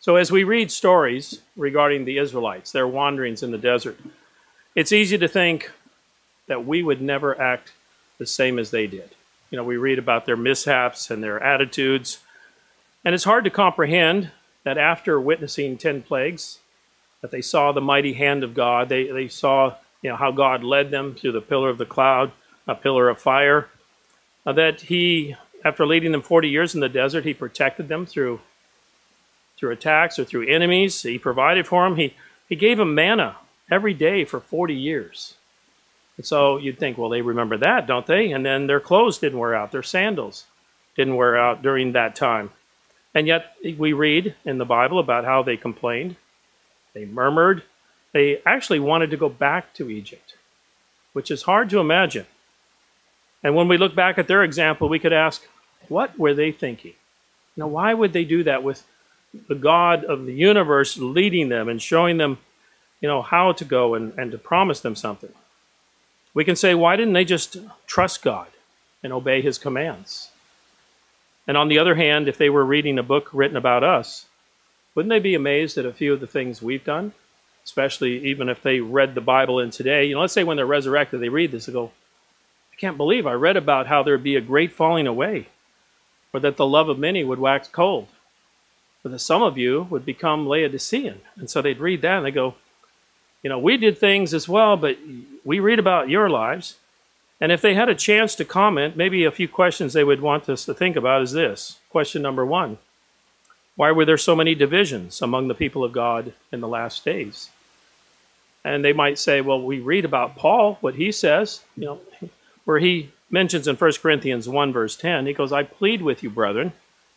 So as we read stories regarding the Israelites, their wanderings in the desert, it's easy to think that we would never act the same as they did. You know, we read about their mishaps and their attitudes, and it's hard to comprehend that after witnessing 10 plagues, that they saw the mighty hand of God. They saw, how God led them through the pillar of the cloud, a pillar of fire, that he, after leading them 40 years in the desert, he protected them through attacks or through enemies. He provided for them. He gave them manna every day for 40 years. And so you'd think, well, they remember that, don't they? And then their clothes didn't wear out. Their sandals didn't wear out during that time. And yet we read in the Bible about how they complained. They murmured. They actually wanted to go back to Egypt, which is hard to imagine. And when we look back at their example, we could ask, what were they thinking? Why would they do that with the God of the universe leading them and showing them, how to go and to promise them something? We can say, why didn't they just trust God and obey his commands? And on the other hand, if they were reading a book written about us, wouldn't they be amazed at a few of the things we've done? Especially even if they read the Bible in today. Let's say when they're resurrected, they read this and go, I can't believe I read about how there would be a great falling away, or that the love of many would wax cold, or that some of you would become Laodicean. And so they'd read that and they go, we did things as well, but we read about your lives. And if they had a chance to comment, maybe a few questions they would want us to think about is this. Question number 1. Why were there so many divisions among the people of God in the last days? And they might say, well, we read about Paul, what he says, where he mentions in 1 Corinthians 1, verse 10, he goes, I plead with you, brethren,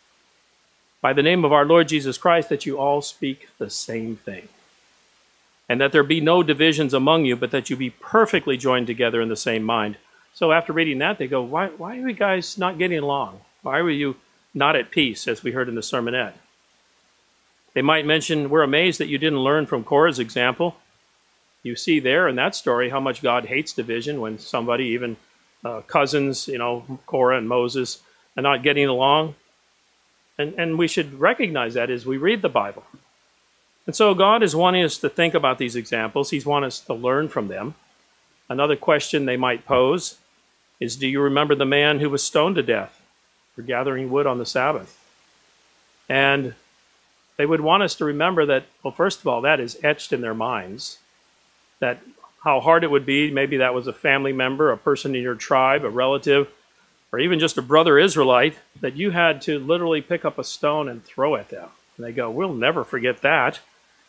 by the name of our Lord Jesus Christ, that you all speak the same thing, and that there be no divisions among you, but that you be perfectly joined together in the same mind. So after reading that, they go, why are you guys not getting along? Why were you not at peace, as we heard in the sermonette? They might mention, we're amazed that you didn't learn from Korah's example. You see there in that story how much God hates division when somebody, even cousins, Korah and Moses, are not getting along. And we should recognize that as we read the Bible. And so God is wanting us to think about these examples. He's wanting us to learn from them. Another question they might pose is, do you remember the man who was stoned to death for gathering wood on the Sabbath? And they would want us to remember that, well, first of all, that is etched in their minds, that how hard it would be, maybe that was a family member, a person in your tribe, a relative, or even just a brother Israelite, that you had to literally pick up a stone and throw at them. And they go, we'll never forget that.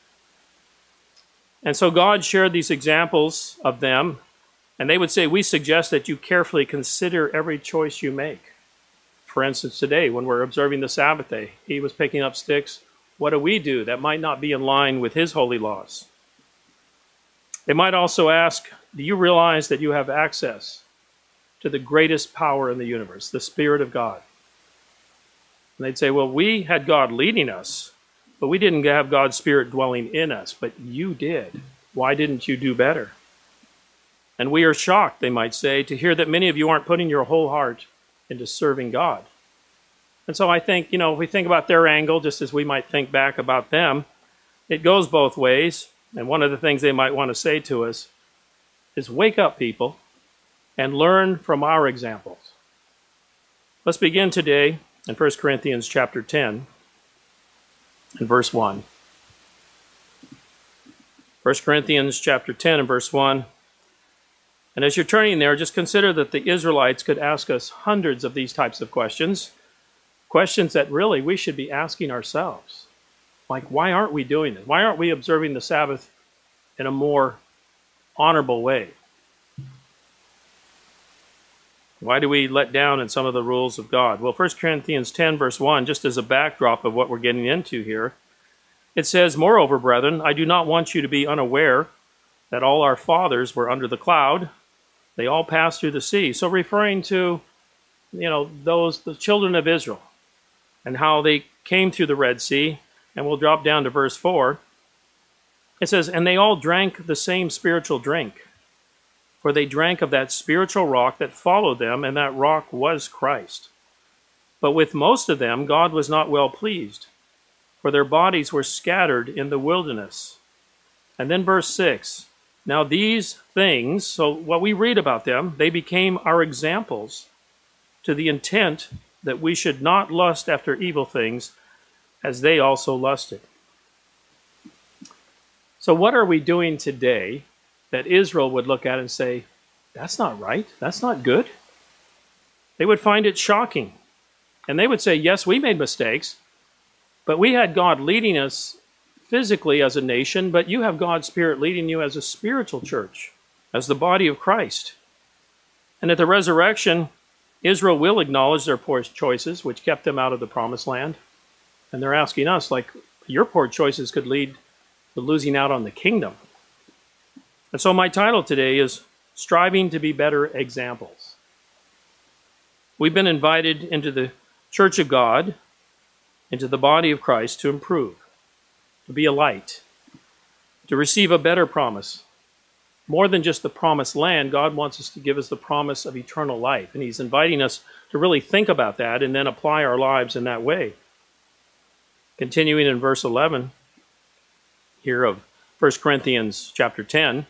And so God shared these examples of them, and they would say, we suggest that you carefully consider every choice you make. For instance, today, when we're observing the Sabbath day, he was picking up sticks. What do we do that might not be in line with his holy laws? They might also ask, do you realize that you have access to the greatest power in the universe, the Spirit of God? And they'd say, well, we had God leading us, but we didn't have God's Spirit dwelling in us, but you did. Why didn't you do better? And we are shocked, they might say, to hear that many of you aren't putting your whole heart into serving God. And so I think, if we think about their angle, just as we might think back about them, it goes both ways. And one of the things they might want to say to us is, wake up, people, and learn from our examples. Let's begin today in 1 Corinthians chapter 10 and verse 1. 1 Corinthians chapter 10 and verse 1. And as you're turning there, just consider that the Israelites could ask us hundreds of these types of questions, questions that really we should be asking ourselves. Like, why aren't we doing this? Why aren't we observing the Sabbath in a more honorable way? Why do we let down in some of the rules of God? Well, 1 Corinthians 10, verse 1, just as a backdrop of what we're getting into here, it says, moreover, brethren, I do not want you to be unaware that all our fathers were under the cloud. They all passed through the sea. So referring to, the children of Israel and how they came through the Red Sea. And we'll drop down to verse 4. It says, and they all drank the same spiritual drink, for they drank of that spiritual rock that followed them, and that rock was Christ. But with most of them God was not well pleased, for their bodies were scattered in the wilderness. And then verse 6, now these things, so what we read about them, they became our examples to the intent that we should not lust after evil things as they also lusted. So what are we doing today that Israel would look at and say, that's not right, that's not good? They would find it shocking. And they would say, yes, we made mistakes, but we had God leading us physically as a nation, but you have God's Spirit leading you as a spiritual church, as the body of Christ. And at the resurrection, Israel will acknowledge their poor choices, which kept them out of the promised land. And they're asking us, like, your poor choices could lead to losing out on the kingdom. And so my title today is Striving to be Better Examples. We've been invited into the Church of God, into the body of Christ, to improve, to be a light, to receive a better promise. More than just the promised land, God wants us to give us the promise of eternal life. And He's inviting us to really think about that and then apply our lives in that way. Continuing in verse 11 here of 1 Corinthians chapter 10,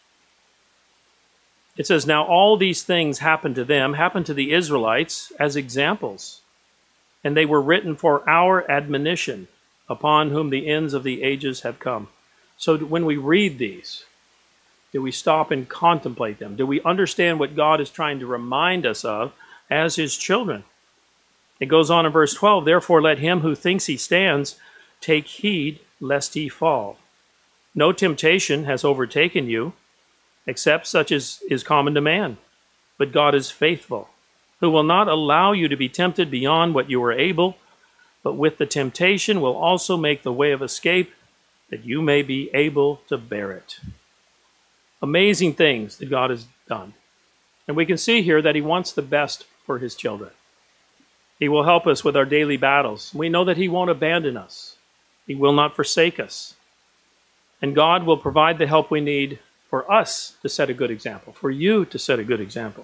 it says, now all these things happened to them, happened to the Israelites as examples, and they were written for our admonition, upon whom the ends of the ages have come. So when we read these, do we stop and contemplate them? Do we understand what God is trying to remind us of as His children? It goes on in verse 12, therefore let him who thinks he stands take heed lest he fall. No temptation has overtaken you, except such as is common to man. But God is faithful, who will not allow you to be tempted beyond what you are able, but with the temptation will also make the way of escape, that you may be able to bear it. Amazing things that God has done. And we can see here that He wants the best for His children. He will help us with our daily battles. We know that He won't abandon us. He will not forsake us. And God will provide the help we need for us to set a good example, for you to set a good example.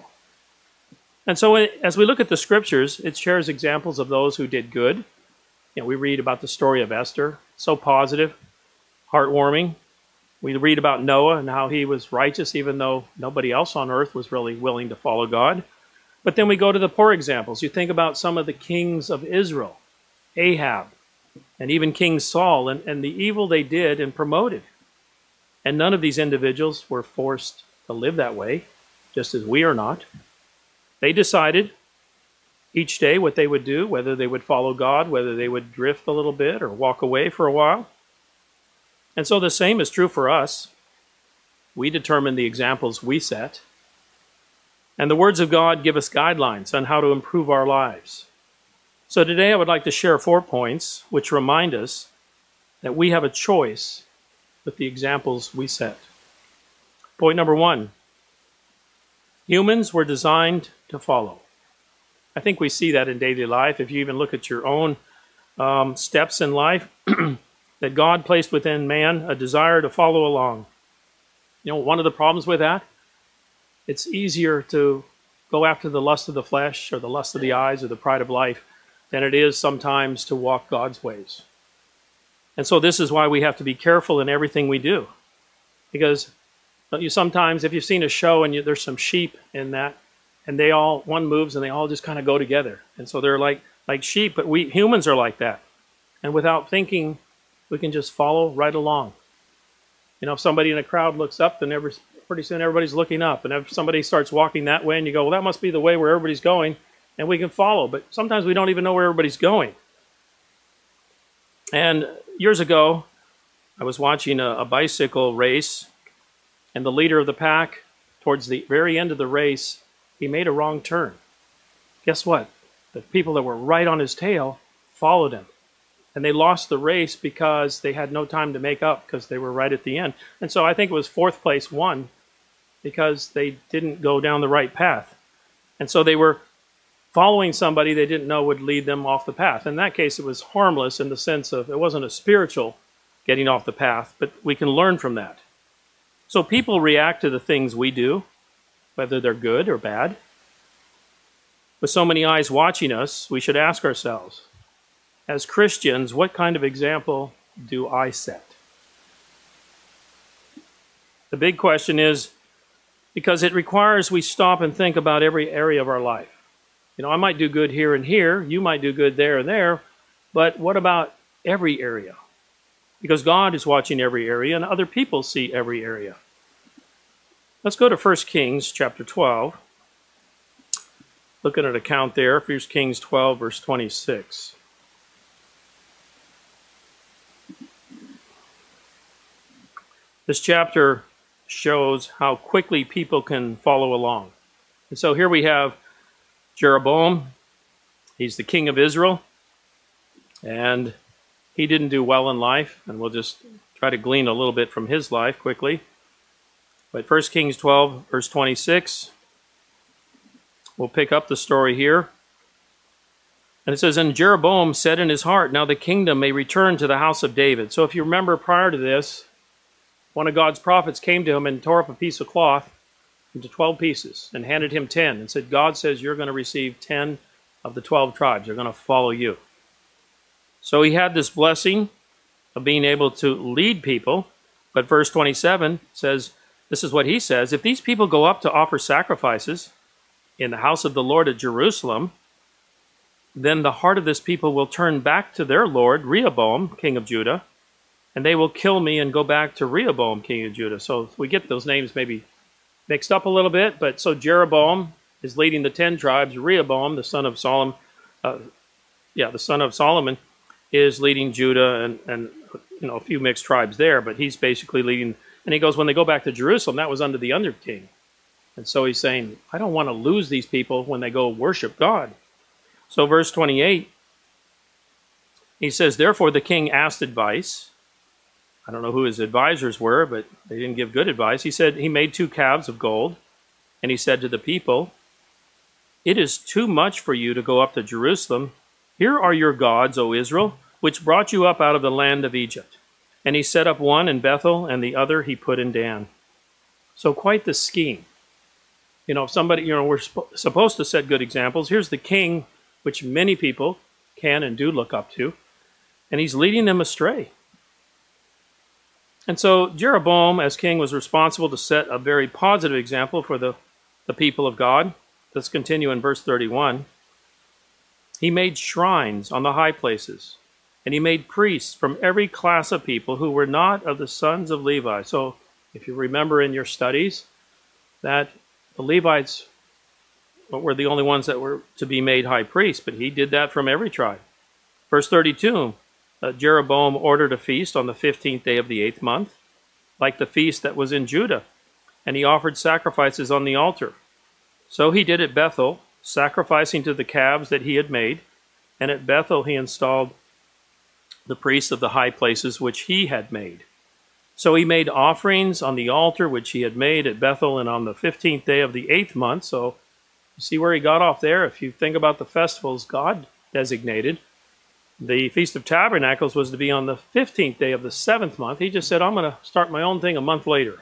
And so as we look at the scriptures, it shares examples of those who did good. You know, we read about the story of Esther, so positive, heartwarming. We read about Noah and how he was righteous even though nobody else on earth was really willing to follow God. But then we go to the poor examples. You think about some of the kings of Israel, Ahab, and even King Saul, and the evil they did and promoted. And none of these individuals were forced to live that way, just as we are not. They decided each day what they would do, whether they would follow God, whether they would drift a little bit or walk away for a while. And so the same is true for us. We determine the examples we set. And the words of God give us guidelines on how to improve our lives. So today I would like to share 4 points which remind us that we have a choice with the examples we set. Point number 1, humans were designed to follow. I think we see that in daily life. If you even look at your own steps in life, that God placed within man a desire to follow along. You know, one of the problems with that, it's easier to go after the lust of the flesh or the lust of the eyes or the pride of life than it is sometimes to walk God's ways. And so this is why we have to be careful in everything we do. Because you sometimes, if you've seen a show and there's some sheep in that, and they all, one moves and they all just kind of go together. And so they're like sheep, but we humans are like that. And without thinking, we can just follow right along. You know, if somebody in a crowd looks up, then pretty soon everybody's looking up. And if somebody starts walking that way and you go, well, that must be the way where everybody's going, and we can follow. But sometimes we don't even know where everybody's going. And years ago, I was watching a bicycle race, and the leader of the pack, towards the very end of the race, he made a wrong turn. Guess what? The people that were right on his tail followed him. And they lost the race because they had no time to make up because they were right at the end. And so I think it was 4th place won because they didn't go down the right path. And so they were following somebody they didn't know would lead them off the path. In that case, it was harmless in the sense of it wasn't a spiritual getting off the path, but we can learn from that. So people react to the things we do, whether they're good or bad. With so many eyes watching us, we should ask ourselves, as Christians, what kind of example do I set? The big question is, because it requires we stop and think about every area of our life. You know, I might do good here and here, you might do good there and there, but what about every area? Because God is watching every area and other people see every area. Let's go to 1 Kings chapter 12. Look at an account there, 1 Kings 12, verse 26. This chapter shows how quickly people can follow along. And so here we have Jeroboam. He's the king of Israel, and he didn't do well in life, and we'll just try to glean a little bit from his life quickly. But 1 Kings 12, verse 26, we'll pick up the story here. And it says, "And Jeroboam said in his heart, now the kingdom may return to the house of David." So if you remember prior to this, one of God's prophets came to him and tore up a piece of cloth into 12 pieces and handed him 10 and said, God says you're going to receive 10 of the 12 tribes. They're going to follow you. So he had this blessing of being able to lead people. But verse 27 says, this is what he says, "If these people go up to offer sacrifices in the house of the Lord at Jerusalem, then the heart of this people will turn back to their Lord, Rehoboam, king of Judah, and they will kill me and go back to Rehoboam, king of Judah." So we get those names maybe mixed up a little bit, but so Jeroboam is leading the 10 tribes. Rehoboam, the son of Solomon, is leading Judah and a few mixed tribes there, but he's basically leading. And he goes, when they go back to Jerusalem, that was under the under king. And so he's saying, I don't want to lose these people when they go worship God. So verse 28, he says, "Therefore the king asked advice." I don't know who his advisors were, but they didn't give good advice. He said he made 2 calves of gold, and he said to the people, "It is too much for you to go up to Jerusalem. Here are your gods, O Israel, which brought you up out of the land of Egypt." And he set up one in Bethel, and the other he put in Dan. So quite the scheme. You know, if somebody, we're supposed to set good examples. Here's the king, which many people can and do look up to, and he's leading them astray. And so Jeroboam, as king, was responsible to set a very positive example for the people of God. Let's continue in verse 31. "He made shrines on the high places, and he made priests from every class of people who were not of the sons of Levi." So if you remember in your studies that the Levites were the only ones that were to be made high priests, but he did that from every tribe. Verse 32, Jeroboam ordered a feast on the 15th day of the 8th month, like the feast that was in Judah, and he offered sacrifices on the altar. So he did at Bethel, sacrificing to the calves that he had made, and at Bethel he installed the priests of the high places which he had made. So he made offerings on the altar which he had made at Bethel and on the 15th day of the 8th month. So you see where he got off there? If you think about the festivals God designated, the Feast of Tabernacles was to be on the 15th day of the 7th month. He just said, I'm going to start my own thing a month later.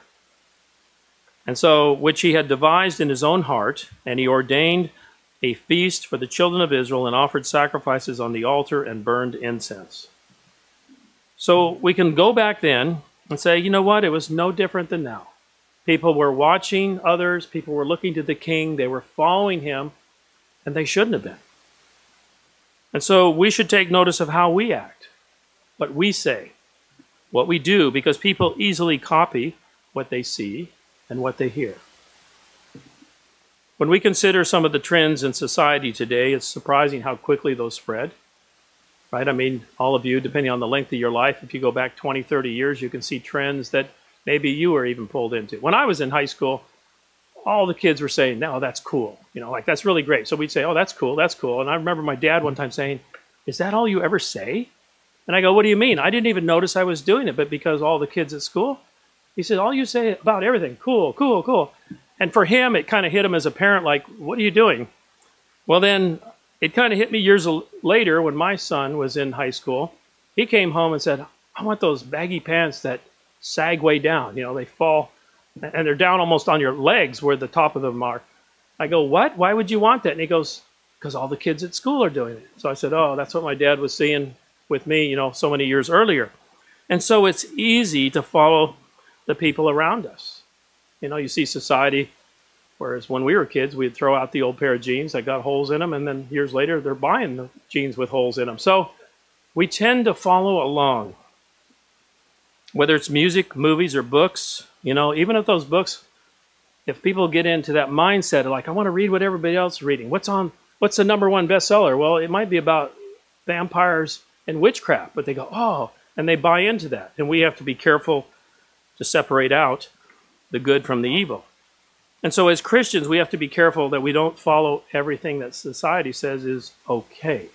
And so, which he had devised in his own heart, and he ordained a feast for the children of Israel and offered sacrifices on the altar and burned incense. So we can go back then and say, you know what, it was no different than now. People were watching others, people were looking to the king, they were following him, and they shouldn't have been. And so we should take notice of how we act, what we say, what we do, because people easily copy what they see and what they hear. When we consider some of the trends in society today, it's surprising how quickly those spread. Right? I mean, all of you, depending on the length of your life, if you go back 20, 30 years, you can see trends that maybe you were even pulled into. When I was in high school, all the kids were saying, no, that's cool. You know, like, that's really great. So we'd say, oh, that's cool, that's cool. And I remember my dad one time saying, is that all you ever say? And I go, what do you mean? I didn't even notice I was doing it, but because all the kids at school, he said, all you say about everything, cool, cool, cool. And for him, it kind of hit him as a parent, like, what are you doing? Well, then it kind of hit me years later when my son was in high school. He came home and said, I want those baggy pants that sag way down. You know, they fall, and they're down almost on your legs where the top of them are. I go, what? Why would you want that? And he goes, because all the kids at school are doing it. So I said, oh, that's what my dad was seeing with me, so many years earlier. And so it's easy to follow the people around us. You see society, whereas when we were kids, we'd throw out the old pair of jeans that got holes in them, and then years later, they're buying the jeans with holes in them. So we tend to follow along. Whether it's music, movies, or books, even if those books, if people get into that mindset of like, I want to read what everybody else is reading. What's the number one bestseller? Well, it might be about vampires and witchcraft, but they go, oh, and they buy into that. And we have to be careful to separate out the good from the evil. And so as Christians, we have to be careful that we don't follow everything that society says is okay.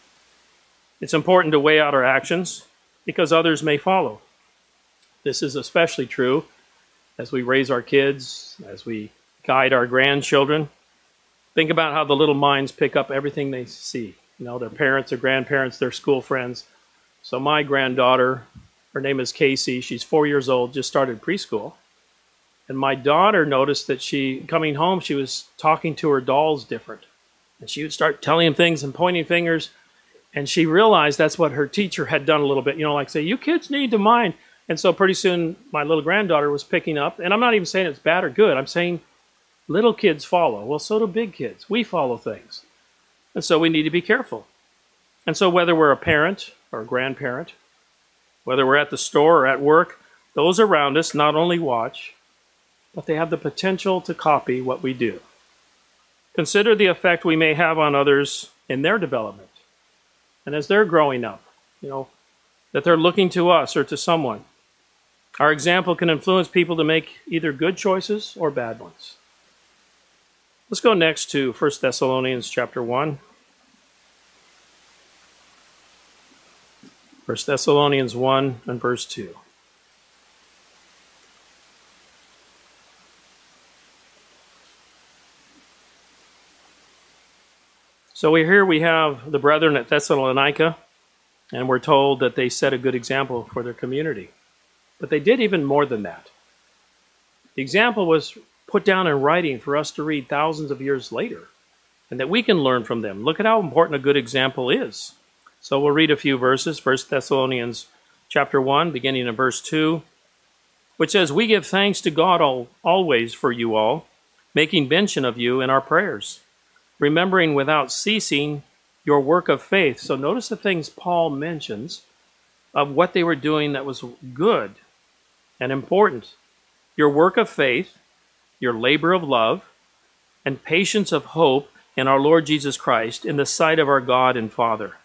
It's important to weigh out our actions because others may follow. This is especially true as we raise our kids, as we guide our grandchildren. Think about how the little minds pick up everything they see. Their parents, their grandparents, their school friends. So my granddaughter, her name is Casey. She's 4 years old, just started preschool. And my daughter noticed that coming home, she was talking to her dolls different. And she would start telling them things and pointing fingers. And she realized that's what her teacher had done a little bit. Like say, you kids need to mind. And so pretty soon, my little granddaughter was picking up. And I'm not even saying it's bad or good. I'm saying little kids follow. Well, so do big kids. We follow things. And so we need to be careful. And so whether we're a parent or a grandparent, whether we're at the store or at work, those around us not only watch, but they have the potential to copy what we do. Consider the effect we may have on others in their development. And as they're growing up, that they're looking to us or to someone. Our example can influence people to make either good choices or bad ones. Let's go next to 1 Thessalonians chapter 1. 1 Thessalonians 1 and verse 2. So we have the brethren at Thessalonica, and we're told that they set a good example for their community. But they did even more than that. The example was put down in writing for us to read thousands of years later, and that we can learn from them. Look at how important a good example is. So we'll read a few verses. 1 Thessalonians chapter 1, beginning in verse 2, which says, we give thanks to God always for you all, making mention of you in our prayers, remembering without ceasing your work of faith. So notice the things Paul mentions of what they were doing that was good and important. Your work of faith, your labor of love, and patience of hope in our Lord Jesus Christ in the sight of our God and Father.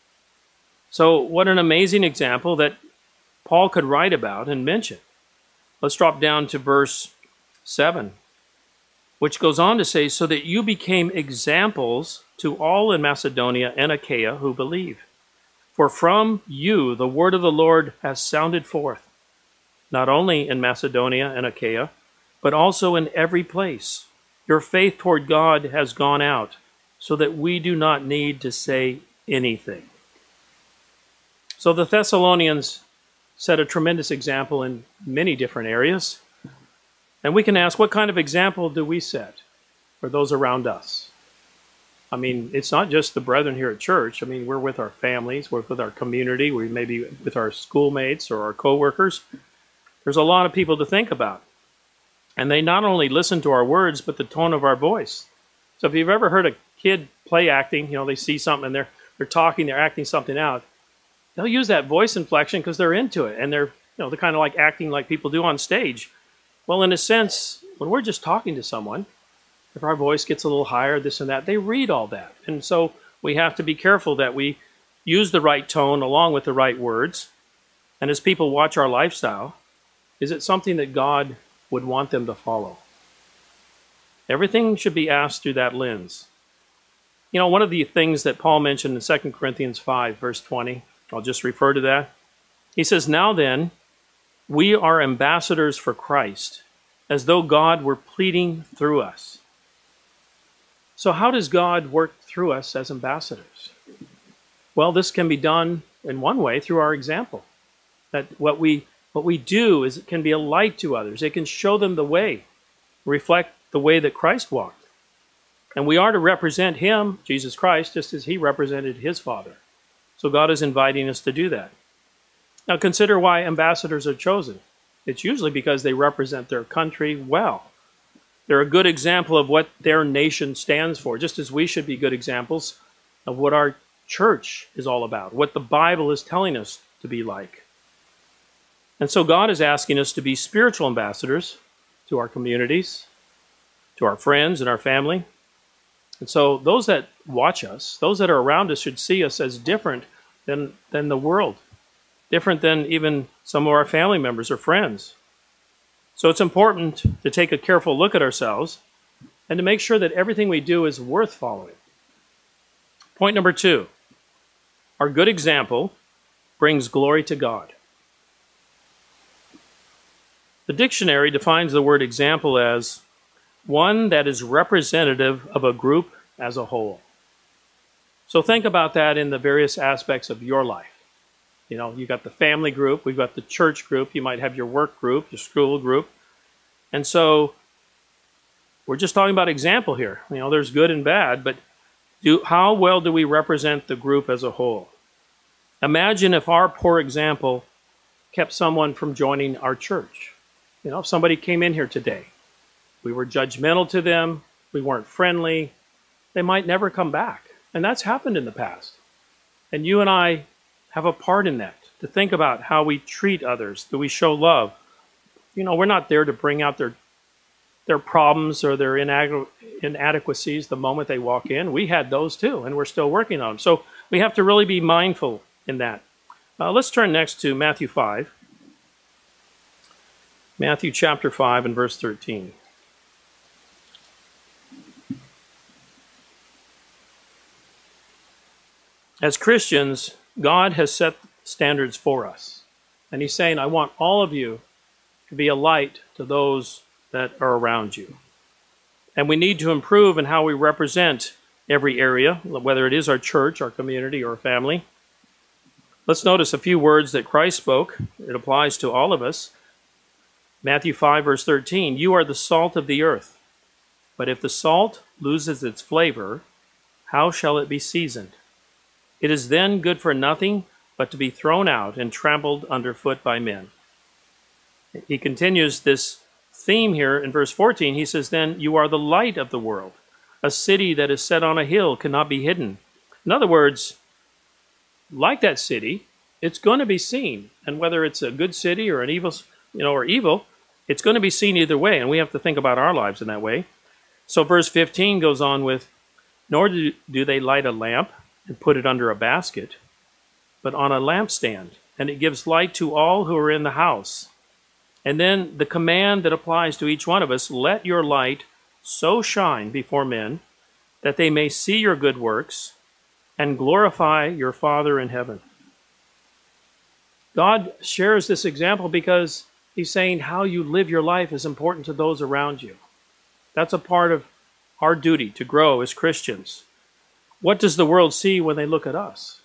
So what an amazing example that Paul could write about and mention. Let's drop down to verse 7, which goes on to say, so that you became examples to all in Macedonia and Achaia who believe. For from you the word of the Lord has sounded forth, not only in Macedonia and Achaia, but also in every place. Your faith toward God has gone out, so that we do not need to say anything. So the Thessalonians set a tremendous example in many different areas. And we can ask, what kind of example do we set for those around us? I mean, it's not just the brethren here at church. I mean, we're with our families, we're with our community, we may be with our schoolmates or our coworkers. There's a lot of people to think about. And they not only listen to our words, but the tone of our voice. So if you've ever heard a kid play acting, they see something and they're talking, they're acting something out, they'll use that voice inflection because they're into it. And they're kind of like acting like people do on stage. Well, in a sense, when we're just talking to someone, if our voice gets a little higher, this and that, they read all that. And so we have to be careful that we use the right tone along with the right words. And as people watch our lifestyle, is it something that God would want them to follow? Everything should be asked through that lens. One of the things that Paul mentioned in 2 Corinthians 5, verse 20, I'll just refer to that. He says, now then, we are ambassadors for Christ, as though God were pleading through us. So how does God work through us as ambassadors? Well, this can be done in one way through our example. That what we do is it can be a light to others. It can show them the way, reflect the way that Christ walked. And we are to represent him, Jesus Christ, just as he represented his Father. So God is inviting us to do that. Now consider why ambassadors are chosen. It's usually because they represent their country well. They're a good example of what their nation stands for, just as we should be good examples of what our church is all about, what the Bible is telling us to be like. And so God is asking us to be spiritual ambassadors to our communities, to our friends and our family. And so those that watch us, those that are around us, should see us as different than the world, different than even some of our family members or friends. So it's important to take a careful look at ourselves and to make sure that everything we do is worth following. Point number 2, our good example brings glory to God. The dictionary defines the word example as one that is representative of a group as a whole. So think about that in the various aspects of your life. You know, you've got the family group, we've got the church group, you might have your work group, your school group. And so we're just talking about example here. You know, there's good and bad, but how well do we represent the group as a whole? Imagine if our poor example kept someone from joining our church. You know, if somebody came in here today, we were judgmental to them, we weren't friendly, they might never come back. And that's happened in the past. And you and I have a part in that, to think about how we treat others. Do we show love? You know, we're not there to bring out their problems or their inadequacies the moment they walk in. We had those too, and we're still working on them. So we have to really be mindful in that. Let's turn next to Matthew 5. Matthew chapter 5 and verse 13. As Christians, God has set standards for us. And he's saying, I want all of you to be a light to those that are around you. And we need to improve in how we represent every area, whether it is our church, our community, or family. Let's notice a few words that Christ spoke. It applies to all of us. Matthew 5, verse 13, you are the salt of the earth. But if the salt loses its flavor, how shall it be seasoned? It is then good for nothing but to be thrown out and trampled underfoot by men. He continues this theme here in verse 14. He says, then you are the light of the world. A city that is set on a hill cannot be hidden. In other words, like that city, it's going to be seen. And whether it's a good city or an evil, or evil, it's going to be seen either way. And we have to think about our lives in that way. So verse 15 goes on with, nor do they light a lamp and put it under a basket, but on a lampstand, and it gives light to all who are in the house. And then the command that applies to each one of us, let your light so shine before men that they may see your good works and glorify your Father in heaven. God shares this example because he's saying how you live your life is important to those around you. That's a part of our duty to grow as Christians. What does the world see when they look at us?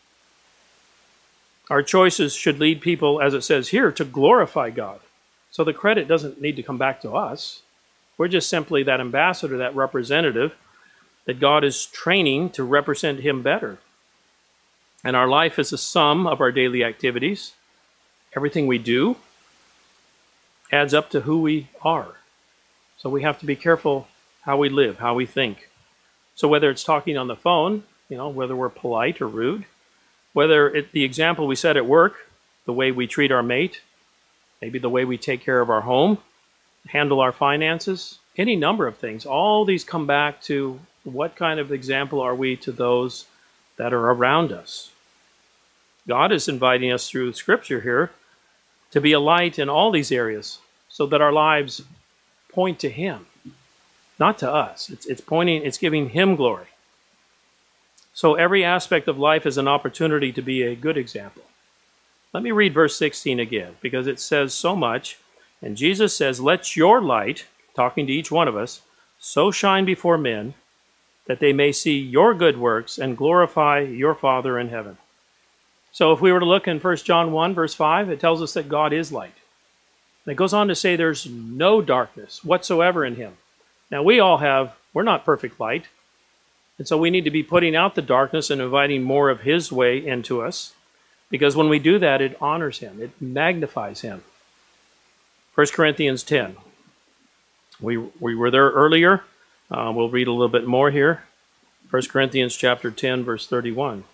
Our choices should lead people, as it says here, to glorify God. So the credit doesn't need to come back to us. We're just simply that ambassador, that representative that God is training to represent him better. And our life is a sum of our daily activities. Everything we do adds up to who we are. So we have to be careful how we live, how we think. So whether it's talking on the phone, whether we're polite or rude, whether the example we set at work, the way we treat our mate, maybe the way we take care of our home, handle our finances, any number of things, all these come back to what kind of example are we to those that are around us. God is inviting us through Scripture here to be a light in all these areas so that our lives point to him. Not to us. It's giving him glory. So every aspect of life is an opportunity to be a good example. Let me read verse 16 again, because it says so much. And Jesus says, let your light, talking to each one of us, so shine before men that they may see your good works and glorify your Father in heaven. So if we were to look in 1 John 1, verse 5, it tells us that God is light. And it goes on to say there's no darkness whatsoever in him. Now, we all have We're not perfect light. And so we need to be putting out the darkness and inviting more of his way into us. Because when we do that, it honors him. It magnifies him. 1 Corinthians 10. We were there earlier. We'll read a little bit more here. 1 Corinthians chapter 10, verse 31.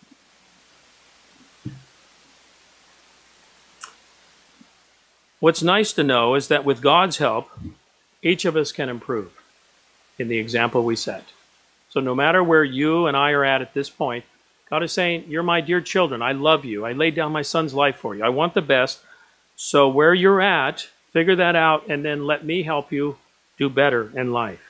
What's nice to know is that with God's help, each of us can improve in the example we set. So no matter where you and I are at this point, God is saying, you're my dear children. I love you. I laid down my son's life for you. I want the best. So where you're at, figure that out, and then let me help you do better in life.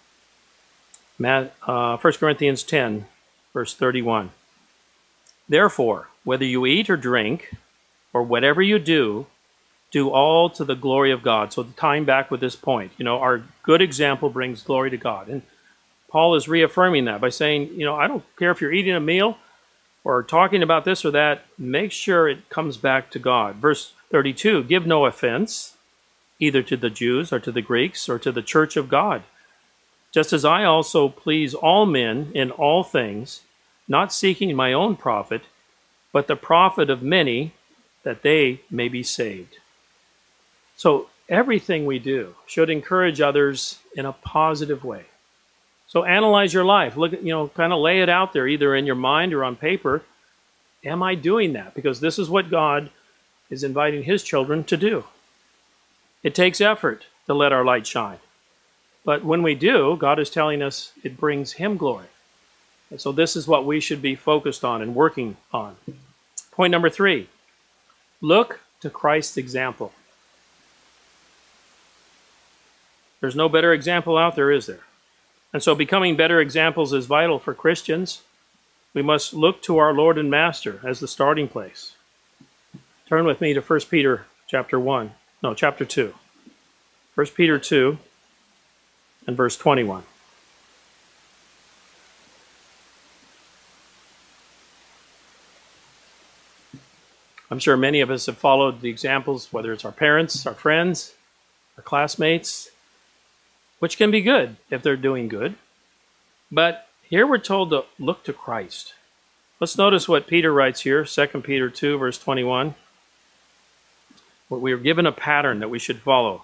1 Corinthians 10, verse 31. Therefore, whether you eat or drink, or whatever you do all to the glory of God. So tying back with this point, our good example brings glory to God. And Paul is reaffirming that by saying, I don't care if you're eating a meal or talking about this or that, make sure it comes back to God. Verse 32, give no offense, either to the Jews or to the Greeks or to the church of God, just as I also please all men in all things, not seeking my own profit, but the profit of many, that they may be saved. So everything we do should encourage others in a positive way. So analyze your life. Look at, kind of lay it out there, either in your mind or on paper. Am I doing that? Because this is what God is inviting his children to do. It takes effort to let our light shine. But when we do, God is telling us it brings him glory. And so this is what we should be focused on and working on. Point number 3, look to Christ's example. There's no better example out there, is there? And so becoming better examples is vital for Christians. We must look to our Lord and Master as the starting place. Turn with me to 1 Peter chapter 2. 1 Peter 2 and verse 21. I'm sure many of us have followed the examples, whether it's our parents, our friends, our classmates, which can be good if they're doing good. But here we're told to look to Christ. Let's notice what Peter writes here, 2 Peter 2, verse 21. We are given a pattern that we should follow.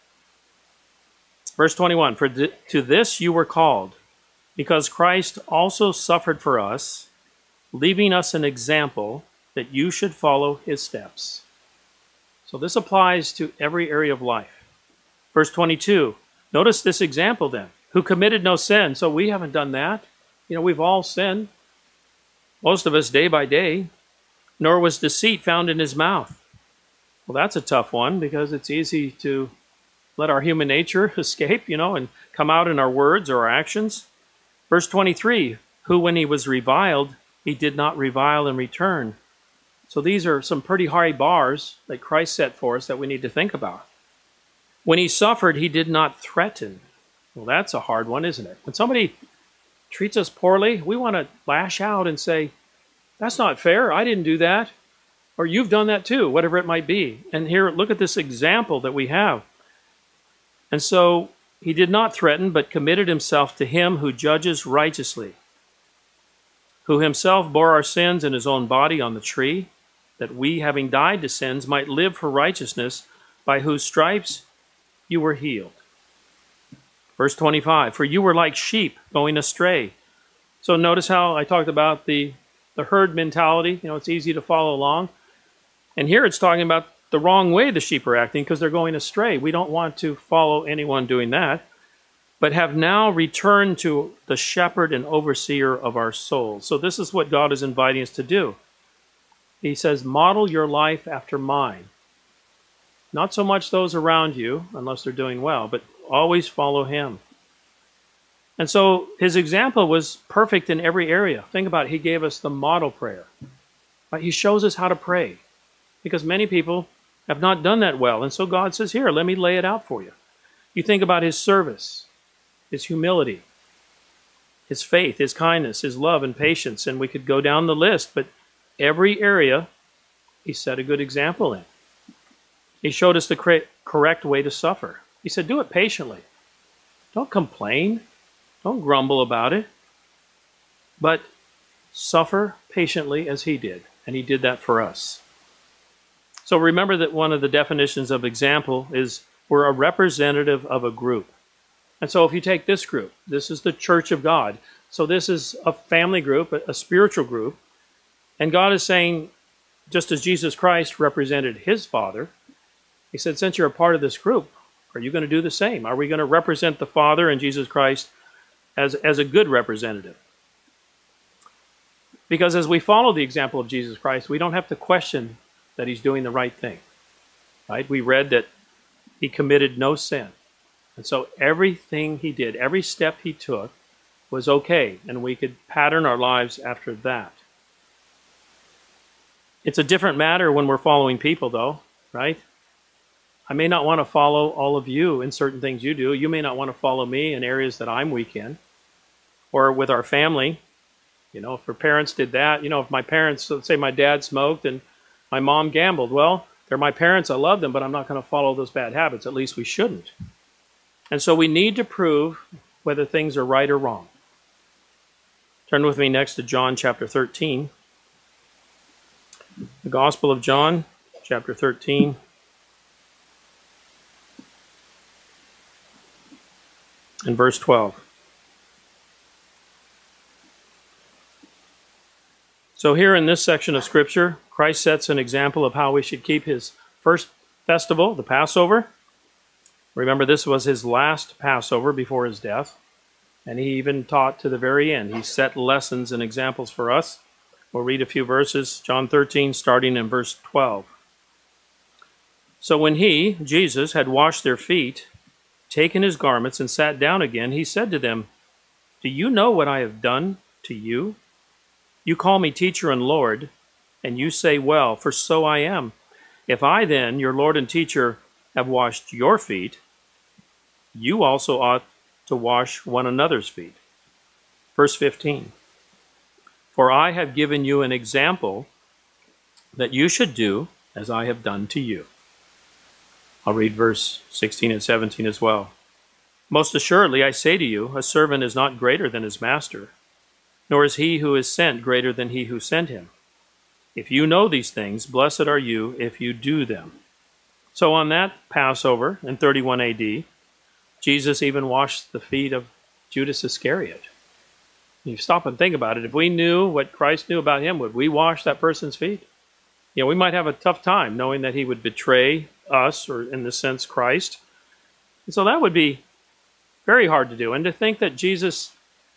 Verse 21, for to this you were called, because Christ also suffered for us, leaving us an example that you should follow his steps. So this applies to every area of life. Verse 22, notice this example then, who committed no sin. So we haven't done that. We've all sinned, most of us day by day, nor was deceit found in his mouth. Well, that's a tough one because it's easy to let our human nature escape, and come out in our words or our actions. Verse 23, who when he was reviled, he did not revile in return. So these are some pretty high bars that Christ set for us that we need to think about. When he suffered, he did not threaten. Well, that's a hard one, isn't it? When somebody treats us poorly, we want to lash out and say, that's not fair, I didn't do that. Or you've done that too, whatever it might be. And here, look at this example that we have. And so he did not threaten, but committed himself to him who judges righteously, who himself bore our sins in his own body on the tree, that we, having died to sins, might live for righteousness, by whose stripes you were healed. Verse 25, for you were like sheep going astray. So notice how I talked about the herd mentality. It's easy to follow along. And here it's talking about the wrong way the sheep are acting because they're going astray. We don't want to follow anyone doing that, but have now returned to the shepherd and overseer of our souls. So this is what God is inviting us to do. He says, model your life after mine. Not so much those around you, unless they're doing well, but always follow him. And so his example was perfect in every area. Think about it. He gave us the model prayer. He shows us how to pray because many people have not done that well. And so God says, here, let me lay it out for you. You think about his service, his humility, his faith, his kindness, his love and patience, and we could go down the list, but every area he set a good example in. He showed us the correct way to suffer. He said, do it patiently. Don't complain. Don't grumble about it, but suffer patiently as he did, and he did that for us. So remember that one of the definitions of example is we're a representative of a group. And so if you take this group, this is the church of God. So this is a family group, a spiritual group. And God is saying, just as Jesus Christ represented his Father, he said, since you're a part of this group, are you going to do the same? Are we going to represent the Father and Jesus Christ as a good representative? Because as we follow the example of Jesus Christ, we don't have to question that he's doing the right thing. Right? We read that he committed no sin. And so everything he did, every step he took was okay, and we could pattern our lives after that. It's a different matter when we're following people, though, right? I may not want to follow all of you in certain things you do. You may not want to follow me in areas that I'm weak in. Or with our family, if our parents did that, if my parents, let's say my dad smoked and my mom gambled, well, they're my parents, I love them, but I'm not going to follow those bad habits. At least we shouldn't. And so we need to prove whether things are right or wrong. Turn with me next to John chapter 13. The Gospel of John, chapter 13. And verse 12. So here in this section of Scripture, Christ sets an example of how we should keep his first festival, the Passover. Remember, this was his last Passover before his death. And he even taught to the very end. He set lessons and examples for us. We'll read a few verses, John 13, starting in verse 12. So when he, Jesus, had washed their feet, taken his garments, and sat down again, he said to them, do you know what I have done to you? You call me teacher and Lord, and you say, well, for so I am. If I then, your Lord and teacher, have washed your feet, you also ought to wash one another's feet. Verse 15. For I have given you an example that you should do as I have done to you. I'll read verse 16 and 17 as well. Most assuredly, I say to you, a servant is not greater than his master, nor is he who is sent greater than he who sent him. If you know these things, blessed are you if you do them. So on that Passover in 31 AD, Jesus even washed the feet of Judas Iscariot. You stop and think about it. If we knew what Christ knew about him, would we wash that person's feet? We might have a tough time knowing that he would betray us, or in this sense, Christ. And so that would be very hard to do. And to think that Jesus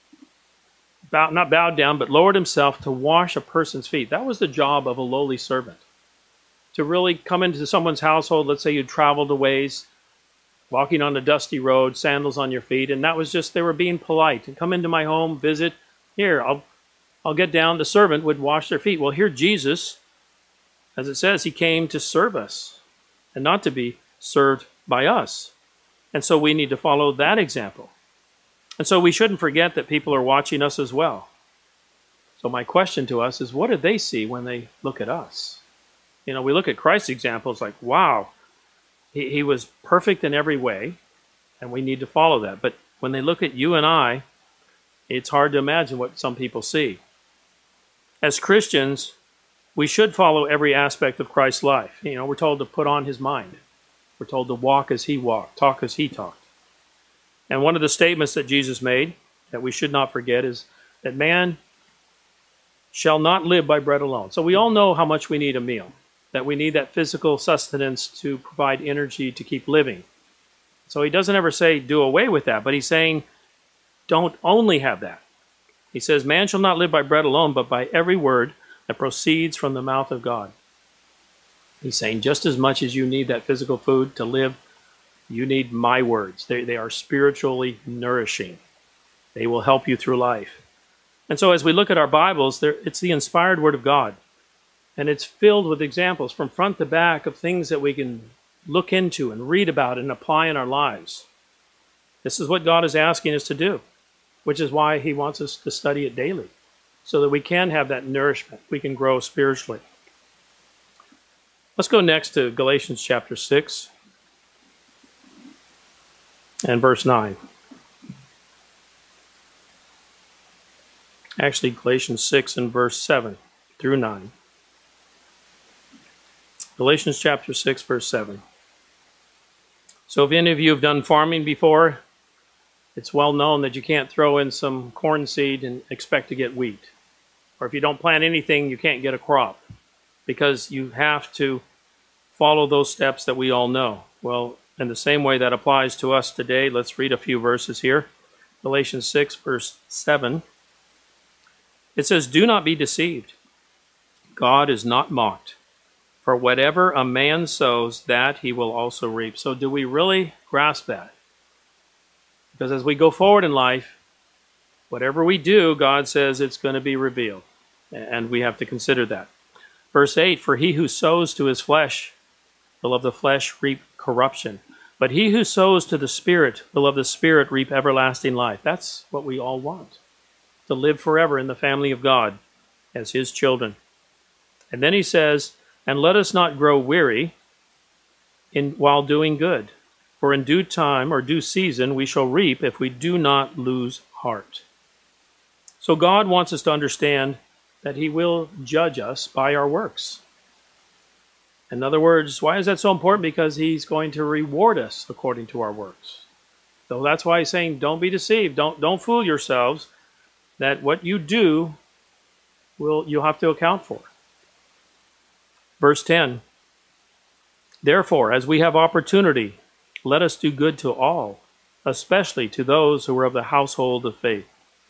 not bowed down, but lowered himself to wash a person's feet. That was the job of a lowly servant. To really come into someone's household, let's say you traveled a ways, walking on a dusty road, sandals on your feet, and that was just, they were being polite. And come into my home, visit, here, I'll get down. The servant would wash their feet. Well, here Jesus, as it says, he came to serve us and not to be served by us. And so we need to follow that example. And so we shouldn't forget that people are watching us as well. So my question to us is, what do they see when they look at us? We look at Christ's example, it's like, wow, he was perfect in every way, and we need to follow that. But when they look at you and I, it's hard to imagine what some people see. As Christians, we should follow every aspect of Christ's life. We're told to put on his mind. We're told to walk as he walked, talk as he talked. And one of the statements that Jesus made that we should not forget is that man shall not live by bread alone. So we all know how much we need a meal, that we need that physical sustenance to provide energy to keep living. So he doesn't ever say do away with that, but he's saying don't only have that. He says man shall not live by bread alone, but by every word that proceeds from the mouth of God. He's saying just as much as you need that physical food to live, you need my words. They are spiritually nourishing. They will help you through life. And so as we look at our Bibles, it's the inspired Word of God. And it's filled with examples from front to back of things that we can look into and read about and apply in our lives. This is what God is asking us to do, which is why he wants us to study it daily, so that we can have that nourishment. We can grow spiritually. Let's go next to Galatians chapter 6 and verse 9. Actually, Galatians 6 and verse 7 through 9. Galatians chapter 6, verse 7. So if any of you have done farming before, it's well known that you can't throw in some corn seed and expect to get wheat. Or if you don't plant anything, you can't get a crop, because you have to follow those steps that we all know. Well, in the same way that applies to us today, let's read a few verses here. Galatians 6, verse 7. It says, "Do not be deceived. God is not mocked. For whatever a man sows, that he will also reap." So do we really grasp that? Because as we go forward in life, whatever we do, God says it's going to be revealed. And we have to consider that. Verse 8, "For he who sows to his flesh will of the flesh reap corruption. But he who sows to the Spirit will of the Spirit reap everlasting life." That's what we all want, to live forever in the family of God as his children. And then he says, "And let us not grow weary while doing good. For in due time or due season we shall reap if we do not lose heart." So God wants us to understand that he will judge us by our works. In other words, why is that so important? Because he's going to reward us according to our works. So that's why he's saying, don't be deceived. Don't fool yourselves that what you do you'll have to account for. Verse 10, "Therefore, as we have opportunity, let us do good to all, especially to those who are of the household of faith."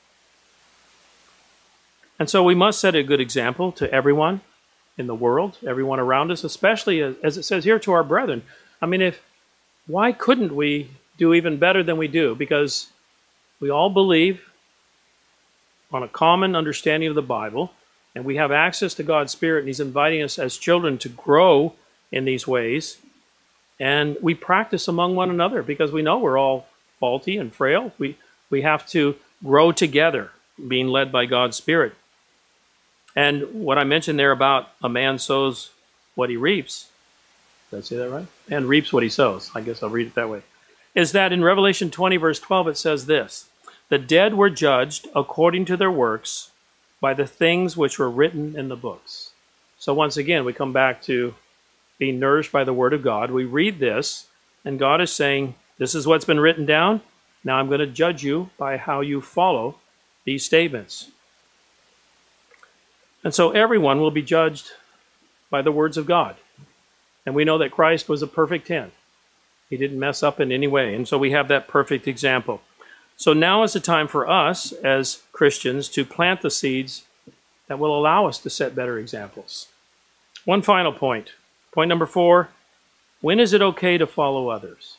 And so we must set a good example to everyone in the world, everyone around us, especially, as it says here, to our brethren. I mean, why couldn't we do even better than we do? Because we all believe on a common understanding of the Bible, and we have access to God's Spirit, and he's inviting us as children to grow in these ways. And we practice among one another because we know we're all faulty and frail. We have to grow together, being led by God's Spirit. And what I mentioned there about a man sows what he reaps, did I say that right? Man reaps what he sows. I guess I'll read it that way. Is that in Revelation 20, verse 12, it says this, "The dead were judged according to their works by the things which were written in the books." So once again, we come back to being nourished by the Word of God. We read this, and God is saying, this is what's been written down. Now I'm going to judge you by how you follow these statements. And so everyone will be judged by the words of God. And we know that Christ was a perfect 10. He didn't mess up in any way. And so we have that perfect example. So now is the time for us as Christians to plant the seeds that will allow us to set better examples. One final point. Point number 4, when is it okay to follow others?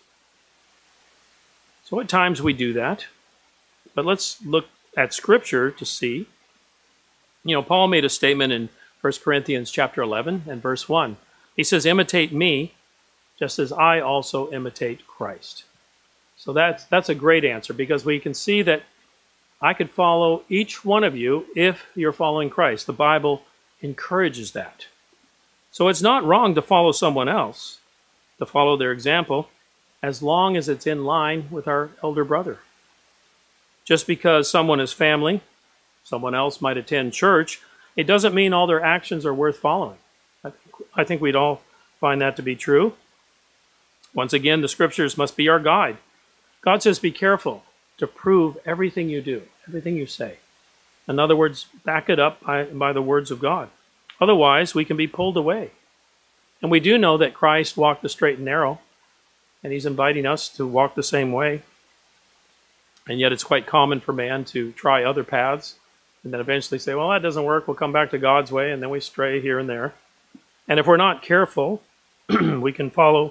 So at times we do that. But let's look at Scripture to see. Paul made a statement in 1 Corinthians chapter 11 and verse 1. He says, "Imitate me, just as I also imitate Christ." So that's a great answer, because we can see that I could follow each one of you if you're following Christ. The Bible encourages that. So it's not wrong to follow someone else, to follow their example, as long as it's in line with our elder brother. Just because someone is family, someone else might attend church, it doesn't mean all their actions are worth following. I think we'd all find that to be true. Once again, the Scriptures must be our guide. God says, be careful to prove everything you do, everything you say. In other words, back it up by the words of God. Otherwise, we can be pulled away. And we do know that Christ walked the straight and narrow, and he's inviting us to walk the same way. And yet it's quite common for man to try other paths and then eventually say, well, that doesn't work. We'll come back to God's way, and then we stray here and there. And if we're not careful, we can follow,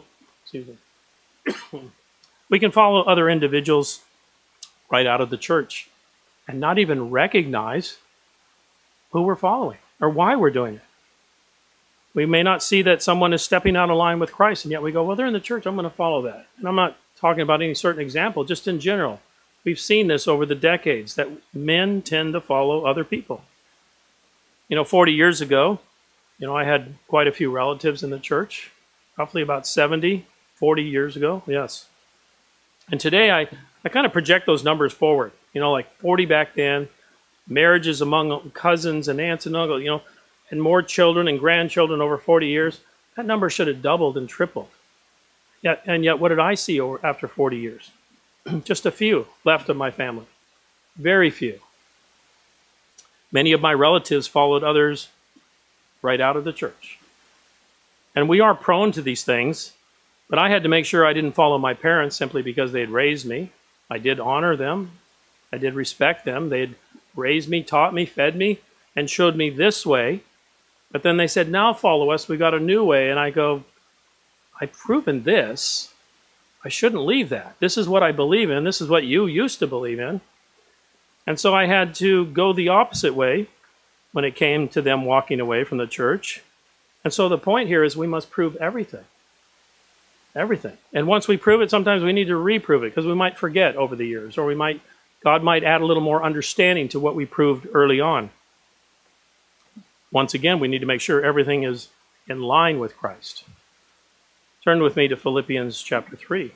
we can follow other individuals right out of the church and not even recognize who we're following or why we're doing it. We may not see that someone is stepping out of line with Christ, and yet we go, well, they're in the church, I'm going to follow that. And I'm not talking about any certain example, just in general. We've seen this over the decades, that men tend to follow other people. 40 years ago, I had quite a few relatives in the church, roughly about 70, 40 years ago, yes. And today I kind of project those numbers forward, like 40 back then, marriages among cousins and aunts and uncles, and more children and grandchildren over 40 years. That number should have doubled and tripled. Yet, what did I see after 40 years? Just a few left of my family. Very few. Many of my relatives followed others right out of the church. And we are prone to these things, but I had to make sure I didn't follow my parents simply because they had raised me. I did honor them. I did respect them. They had raised me, taught me, fed me, and showed me this way. But then they said, now follow us. We got a new way. And I go, I've proven this. I shouldn't leave that. This is what I believe in. This is what you used to believe in. And so I had to go the opposite way when it came to them walking away from the church. And so the point here is we must prove everything. Everything. And once we prove it, sometimes we need to reprove it because we might forget over the years, or God might add a little more understanding to what we proved early on. Once again, we need to make sure everything is in line with Christ. Turn with me to Philippians chapter 3.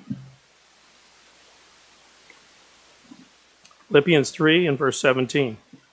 Philippians 3 and verse 17.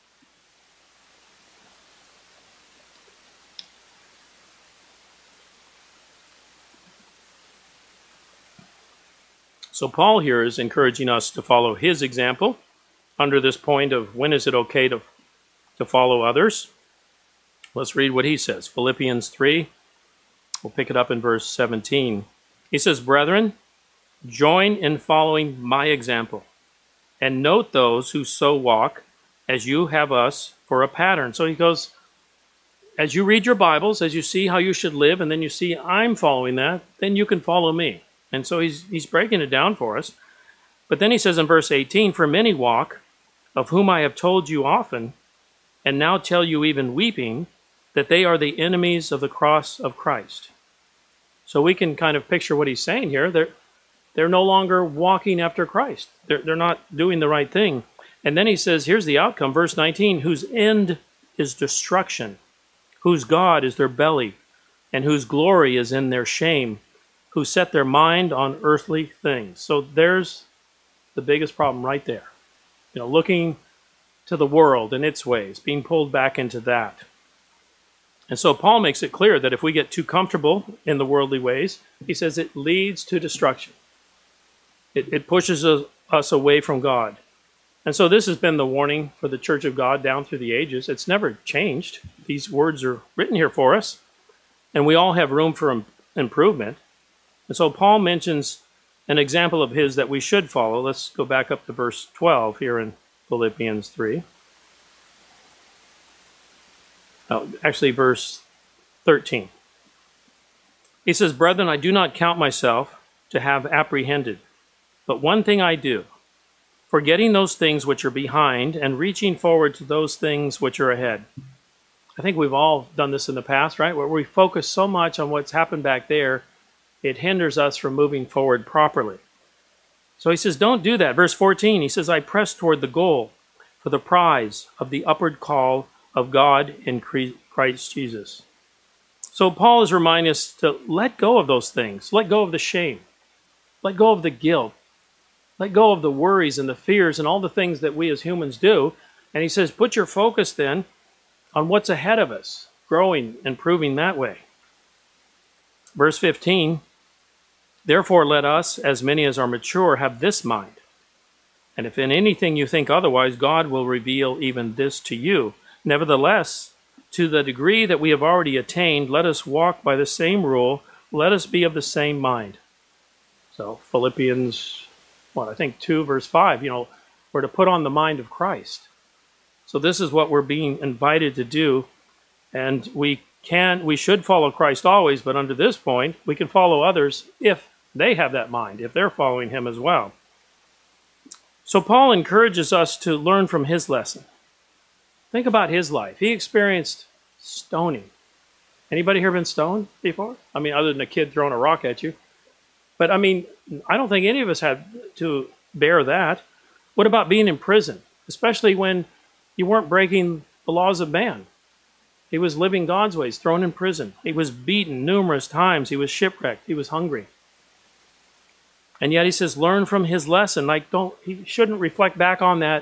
So Paul here is encouraging us to follow his example under this point of when is it okay to follow others. Let's read what he says. Philippians 3, we'll pick it up in verse 17. He says, "Brethren, join in following my example, and note those who so walk as you have us for a pattern." So he goes, as you read your Bibles, as you see how you should live, and then you see I'm following that, then you can follow me. And so he's breaking it down for us. But then he says in verse 18, "For many walk, of whom I have told you often, and now tell you even weeping, that they are the enemies of the cross of Christ." So we can kind of picture what he's saying here. They're no longer walking after Christ. They're not doing the right thing. And then he says, here's the outcome, verse 19, "whose end is destruction, whose God is their belly, and whose glory is in their shame, who set their mind on earthly things." So there's the biggest problem right there. Looking to the world and its ways, being pulled back into that. And so Paul makes it clear that if we get too comfortable in the worldly ways, he says it leads to destruction. It pushes us away from God. And so this has been the warning for the Church of God down through the ages. It's never changed. These words are written here for us, and we all have room for improvement. And so Paul mentions an example of his that we should follow. Let's go back up to verse 12 here in Philippians 3. Actually, verse 13. He says, "Brethren, I do not count myself to have apprehended, but one thing I do, forgetting those things which are behind and reaching forward to those things which are ahead." I think we've all done this in the past, right? Where we focus so much on what's happened back there, it hinders us from moving forward properly. So he says, don't do that. Verse 14, he says, "I press toward the goal for the prize of the upward call of God in Christ Jesus." So Paul is reminding us to let go of those things. Let go of the shame. Let go of the guilt. Let go of the worries and the fears and all the things that we as humans do. And he says, put your focus then on what's ahead of us, growing and proving that way. Verse 15, "Therefore let us, as many as are mature, have this mind. And if in anything you think otherwise, God will reveal even this to you. Nevertheless, to the degree that we have already attained, let us walk by the same rule. Let us be of the same mind." So Philippians, 2 verse 5, we're to put on the mind of Christ. So this is what we're being invited to do. And we should follow Christ always, but under this point, we can follow others if they have that mind, if they're following him as well. So Paul encourages us to learn from his lesson. Think about his life. He experienced stoning. Anybody here been stoned before? Other than a kid throwing a rock at you. But I don't think any of us had to bear that. What about being in prison? Especially when you weren't breaking the laws of man. He was living God's ways, thrown in prison. He was beaten numerous times. He was shipwrecked. He was hungry. And yet he says, learn from his lesson. He shouldn't reflect back on that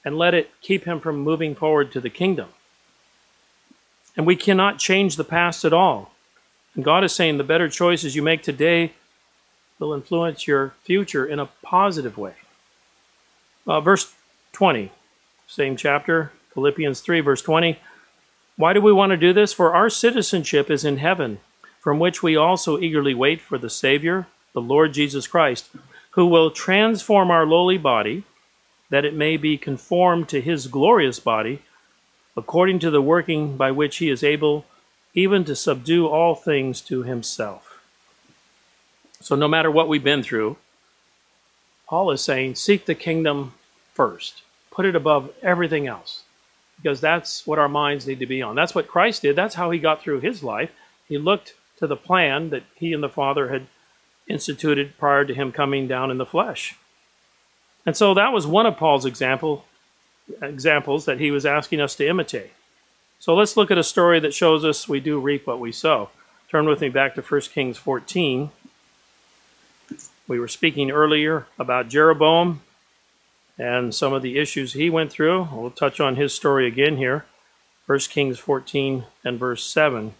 and let it keep him from moving forward to the kingdom. And we cannot change the past at all. And God is saying the better choices you make today will influence your future in a positive way. Verse 20, same chapter, Philippians 3, verse 20. Why do we want to do this? For our citizenship is in heaven, from which we also eagerly wait for the Savior, the Lord Jesus Christ, who will transform our lowly body, that it may be conformed to his glorious body, according to the working by which he is able even to subdue all things to himself. So no matter what we've been through, Paul is saying, seek the kingdom first. Put it above everything else. Because that's what our minds need to be on. That's what Christ did. That's how he got through his life. He looked to the plan that he and the Father had instituted prior to him coming down in the flesh. And so that was one of Paul's examples that he was asking us to imitate. So let's look at a story that shows us we do reap what we sow. Turn with me back to 1 Kings 14. We were speaking earlier about Jeroboam and some of the issues he went through. We'll touch on his story again here. 1 Kings 14 and verse 7.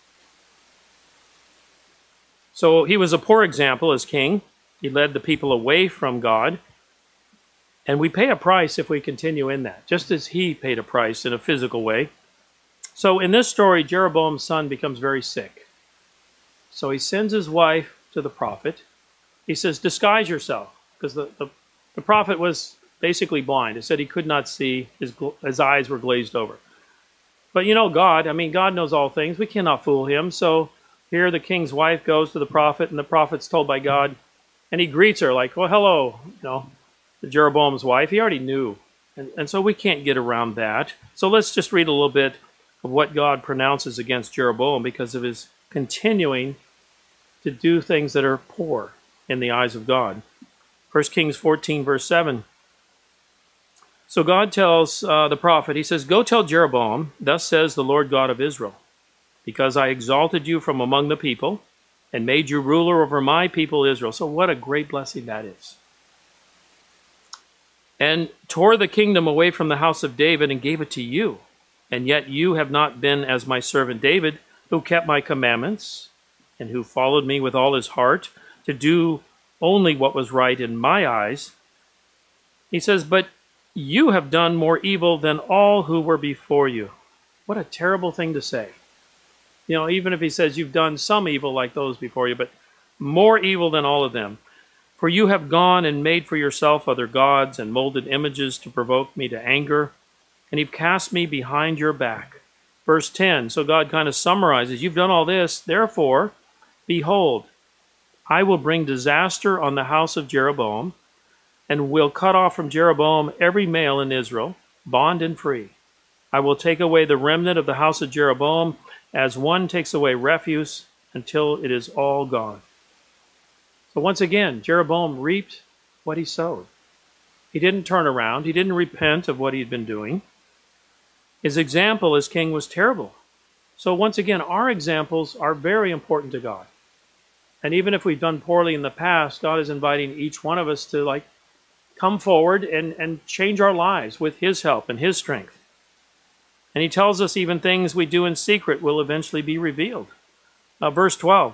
So he was a poor example as king. He led the people away from God. And we pay a price if we continue in that, just as he paid a price in a physical way. So in this story, Jeroboam's son becomes very sick. So he sends his wife to the prophet. He says, disguise yourself, because the prophet was basically blind. It said he could not see. His eyes were glazed over. But you know God, God knows all things. We cannot fool him. So here the king's wife goes to the prophet, and the prophet's told by God, and he greets her like, well, hello, Jeroboam's wife. He already knew. And so we can't get around that. So let's just read a little bit of what God pronounces against Jeroboam because of his continuing to do things that are poor in the eyes of God. 1 Kings 14, verse 7. So God tells the prophet, he says, go tell Jeroboam, thus says the Lord God of Israel, because I exalted you from among the people and made you ruler over my people Israel. So what a great blessing that is. And tore the kingdom away from the house of David and gave it to you. And yet you have not been as my servant David, who kept my commandments and who followed me with all his heart to do only what was right in my eyes. He says, but you have done more evil than all who were before you. What a terrible thing to say. Even if he says you've done some evil like those before you, but more evil than all of them. For you have gone and made for yourself other gods and molded images to provoke me to anger, and you've cast me behind your back. Verse 10, so God kind of summarizes, you've done all this, therefore, behold, I will bring disaster on the house of Jeroboam, and will cut off from Jeroboam every male in Israel, bond and free. I will take away the remnant of the house of Jeroboam, as one takes away refuse, until it is all gone. So once again, Jeroboam reaped what he sowed. He didn't turn around. He didn't repent of what he'd been doing. His example as king was terrible. So once again, our examples are very important to God. And even if we've done poorly in the past, God is inviting each one of us to come forward and change our lives with his help and his strength. And he tells us even things we do in secret will eventually be revealed. Verse 12.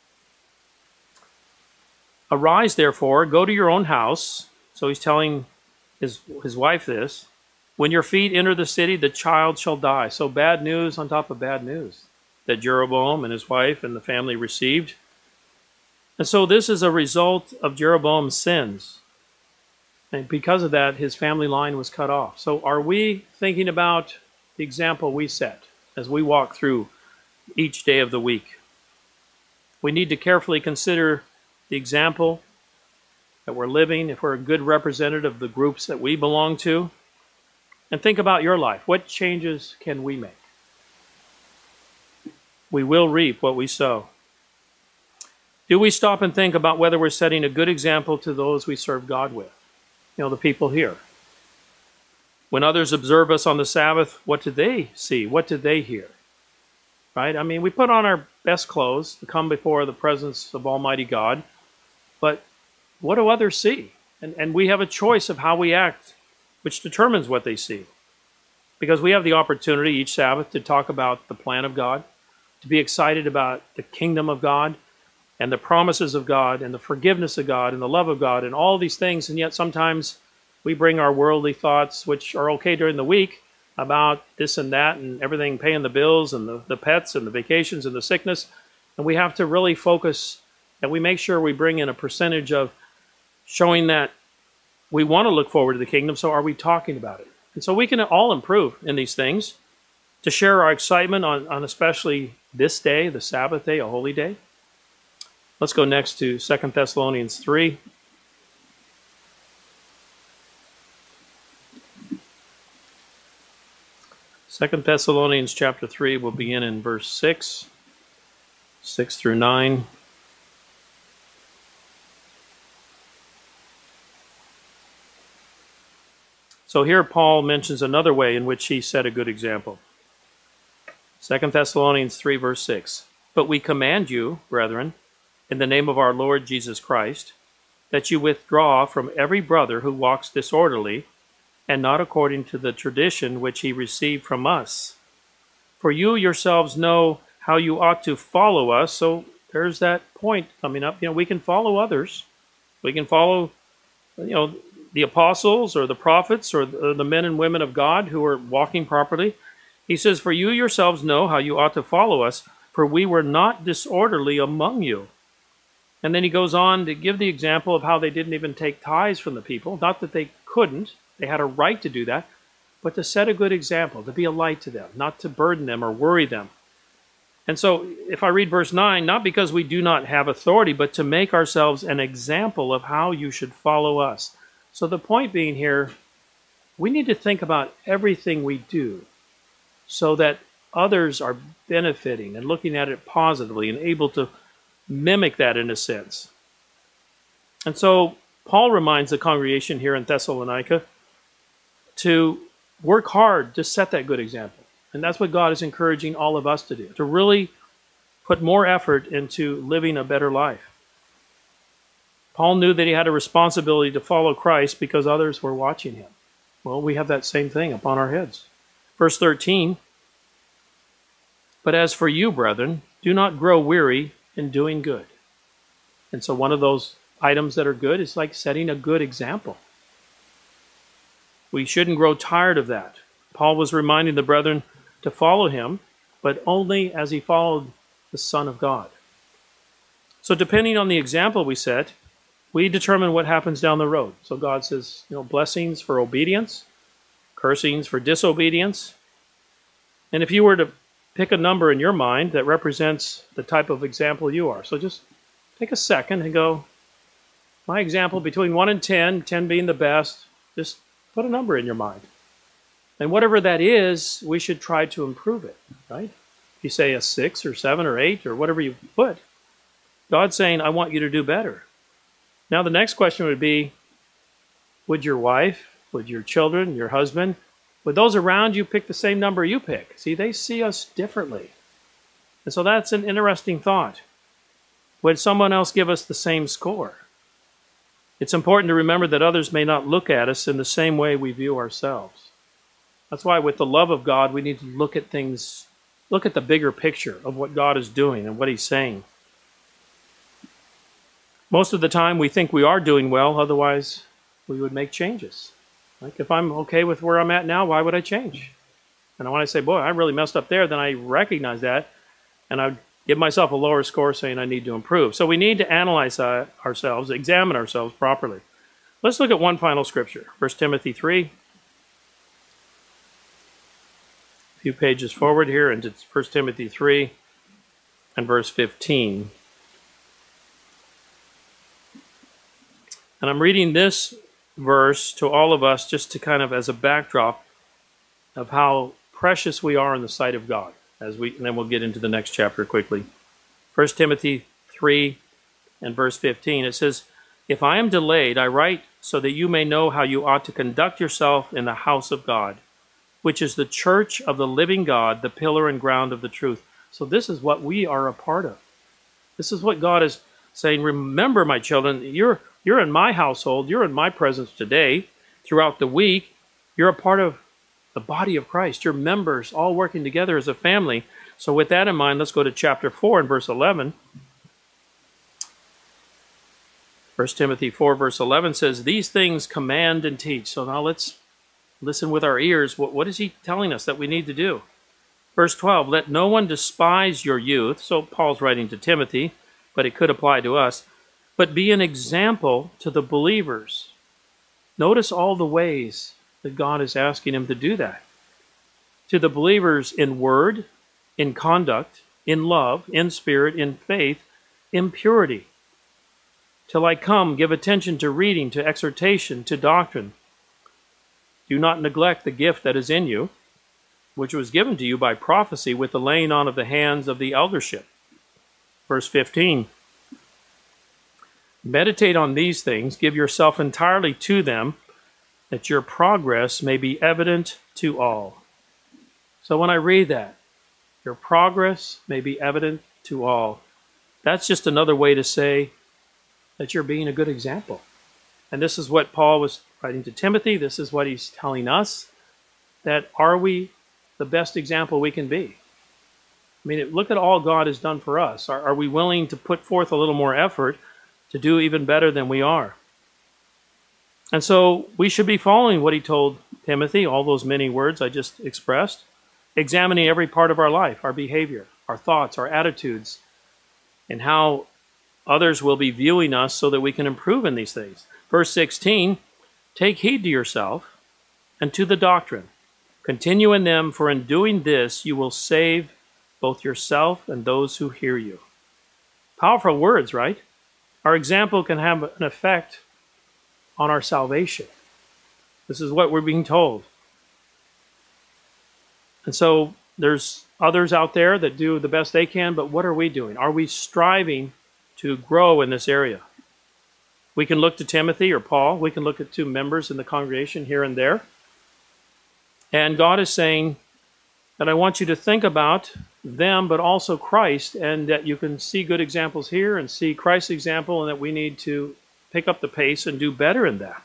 Arise, therefore, go to your own house. So he's telling his wife this. When your feet enter the city, the child shall die. So bad news on top of bad news that Jeroboam and his wife and the family received. And so this is a result of Jeroboam's sins. And because of that, his family line was cut off. So are we thinking about the example we set as we walk through each day of the week? We need to carefully consider the example that we're living, if we're a good representative of the groups that we belong to. And think about your life. What changes can we make? We will reap what we sow. Do we stop and think about whether we're setting a good example to those we serve God with? The people here. When others observe us on the Sabbath, what do they see? What do they hear? Right? We put on our best clothes to come before the presence of Almighty God. But what do others see? And we have a choice of how we act which determines what they see. Because we have the opportunity each Sabbath to talk about the plan of God, to be excited about the kingdom of God, and the promises of God, and the forgiveness of God, and the love of God, and all these things. And yet sometimes we bring our worldly thoughts, which are okay during the week, about this and that, and everything, paying the bills, and the pets, and the vacations, and the sickness. And we have to really focus, and we make sure we bring in a percentage of showing that we want to look forward to the kingdom, so are we talking about it? And so we can all improve in these things to share our excitement on especially this day, the Sabbath day, a holy day. Let's go next to 2 Thessalonians 3. Second Thessalonians chapter 3 will begin in verse 6 through 9. So here Paul mentions another way in which he set a good example. 2 Thessalonians 3 verse 6. But we command you, brethren, in the name of our Lord Jesus Christ, that you withdraw from every brother who walks disorderly, and not according to the tradition which he received from us. For you yourselves know how you ought to follow us. So there's that point coming up. We can follow others. We can follow, the apostles or the prophets or the men and women of God who are walking properly. He says, for you yourselves know how you ought to follow us, for we were not disorderly among you. And then he goes on to give the example of how they didn't even take tithes from the people. Not that they couldn't. They had a right to do that. But to set a good example, to be a light to them, not to burden them or worry them. And so if I read verse 9, not because we do not have authority, but to make ourselves an example of how you should follow us. So the point being here, we need to think about everything we do so that others are benefiting and looking at it positively and able to mimic that in a sense. And so Paul reminds the congregation here in Thessalonica to work hard to set that good example. And that's what God is encouraging all of us to do, to really put more effort into living a better life. Paul knew that he had a responsibility to follow Christ because others were watching him. Well, we have that same thing upon our heads. Verse 13, but as for you, brethren, do not grow weary in doing good. And so one of those items that are good is like setting a good example. We shouldn't grow tired of that. Paul was reminding the brethren to follow him, but only as he followed the Son of God. So depending on the example we set, we determine what happens down the road. So God says, blessings for obedience, cursings for disobedience. And if you were to pick a number in your mind that represents the type of example you are. So just take a second and go, my example between 1 and 10, 10 being the best, just put a number in your mind. And whatever that is, we should try to improve it, right? If you say a 6 or 7 or 8 or whatever you put, God's saying, I want you to do better. Now the next question would be, would your wife, would your children, your husband, would those around you pick the same number you pick? See, they see us differently. And so that's an interesting thought. Would someone else give us the same score? It's important to remember that others may not look at us in the same way we view ourselves. That's why with the love of God, we need to look at things, look at the bigger picture of what God is doing and what he's saying. Most of the time we think we are doing well, otherwise we would make changes. Like if I'm okay with where I'm at now, why would I change? And when I say, boy, I really messed up there, then I recognize that and I give myself a lower score saying I need to improve. So we need to analyze ourselves, examine ourselves properly. Let's look at one final scripture, 1 Timothy 3. A few pages forward here into 1 Timothy 3 and verse 15. And I'm reading this verse to all of us just to kind of as a backdrop of how precious we are in the sight of God. And then we'll get into the next chapter quickly. 1 Timothy 3 and verse 15, it says, if I am delayed, I write so that you may know how you ought to conduct yourself in the house of God, which is the church of the living God, the pillar and ground of the truth. So this is what we are a part of. This is what God is saying. Remember, my children, you're in my household. You're in my presence today, throughout the week. You're a part of the body of Christ. You're members all working together as a family. So with that in mind, let's go to chapter 4 and verse 11. 1 Timothy 4 verse 11 says, "These things command and teach." So now let's listen with our ears. What is he telling us that we need to do? Verse 12, "Let no one despise your youth." So Paul's writing to Timothy, but it could apply to us. "But be an example to the believers." Notice all the ways that God is asking him to do that. To the believers in word, in conduct, in love, in spirit, in faith, in purity. "Till I come, give attention to reading, to exhortation, to doctrine. Do not neglect the gift that is in you, which was given to you by prophecy with the laying on of the hands of the eldership." Verse 15, "Meditate on these things, give yourself entirely to them, that your progress may be evident to all." So when I read that, your progress may be evident to all, that's just another way to say that you're being a good example. And this is what Paul was writing to Timothy. This is what he's telling us, that are we the best example we can be? I mean, look at all God has done for us. Are we willing to put forth a little more effort to do even better than we are? And so we should be following what he told Timothy, all those many words I just expressed, examining every part of our life, our behavior, our thoughts, our attitudes, and how others will be viewing us so that we can improve in these things. Verse 16, "Take heed to yourself and to the doctrine. Continue in them, for in doing this you will save both yourself and those who hear you." Powerful words, right? Our example can have an effect on our salvation. This is what we're being told. And so there's others out there that do the best they can, but what are we doing? Are we striving to grow in this area? We can look to Timothy or Paul. We can look at two members in the congregation here and there. And God is saying that I want you to think about them, but also Christ, and that you can see good examples here and see Christ's example, and that we need to pick up the pace and do better in that.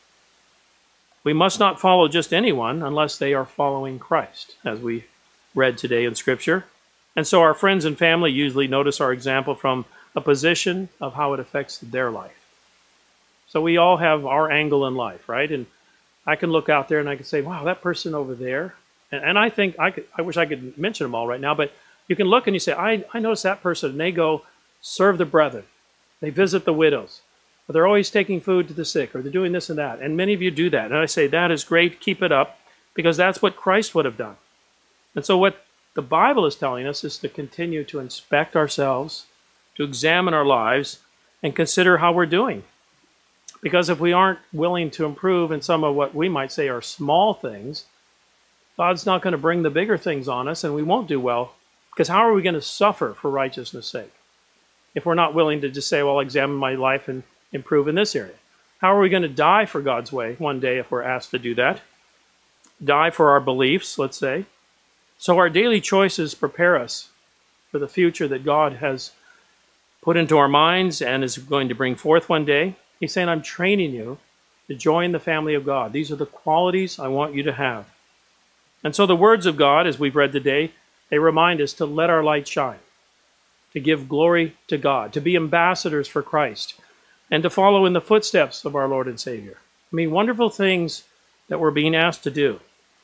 We must not follow just anyone unless they are following Christ, as we read today in Scripture. And so our friends and family usually notice our example from a position of how it affects their life. So we all have our angle in life, right? And I can look out there and I can say, wow, that person over there. And I think I wish I could mention them all right now, but you can look and you say, I noticed that person, and they go serve the brethren. They visit the widows. Or they're always taking food to the sick, or they're doing this and that. And many of you do that. And I say, that is great, keep it up, because that's what Christ would have done. And so what the Bible is telling us is to continue to inspect ourselves, to examine our lives, and consider how we're doing. Because if we aren't willing to improve in some of what we might say are small things, God's not going to bring the bigger things on us, and we won't do well. Because how are we going to suffer for righteousness' sake if we're not willing to just say, well, I'll examine my life and improve in this area? How are we going to die for God's way one day if we're asked to do that? Die for our beliefs, let's say. So our daily choices prepare us for the future that God has put into our minds and is going to bring forth one day. He's saying, I'm training you to join the family of God. These are the qualities I want you to have. And so the words of God, as we've read today, they remind us to let our light shine, to give glory to God, to be ambassadors for Christ, and to follow in the footsteps of our Lord and Savior. I mean, wonderful things that we're being asked to do.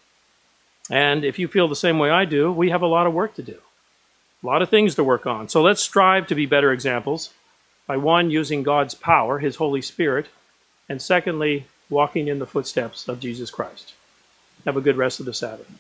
And if you feel the same way I do, we have a lot of work to do, a lot of things to work on. So let's strive to be better examples by, one, using God's power, His Holy Spirit, and secondly, walking in the footsteps of Jesus Christ. Have a good rest of the Sabbath.